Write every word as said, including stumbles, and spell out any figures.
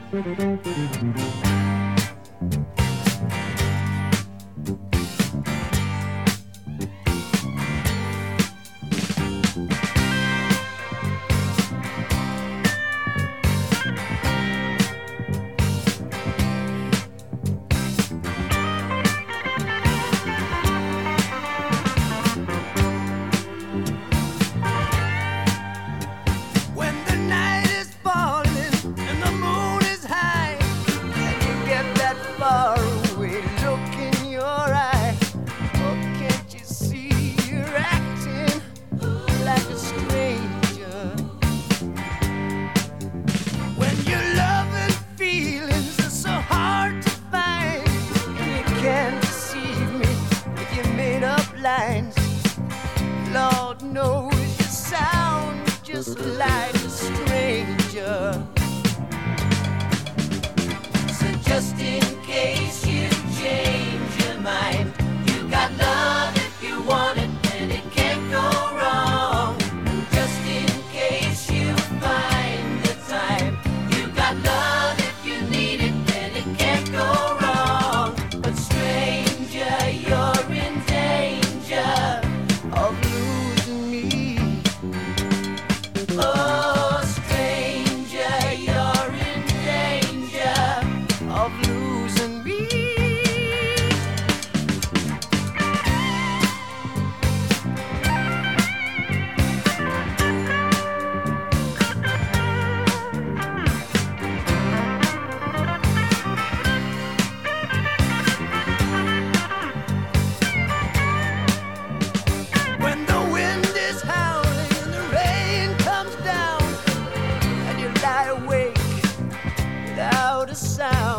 Lord knows you sound just like a stranger. So just in case you change your mind, you got love if you want it, and it can't go wrong. Just in case you find the time, you got love if you need it, and it can't go wrong. But stranger, you're in danger of losing me. Oh, stranger, you're in danger of losing me. When the wind is howling and the rain comes down, and you lie awake without a sound.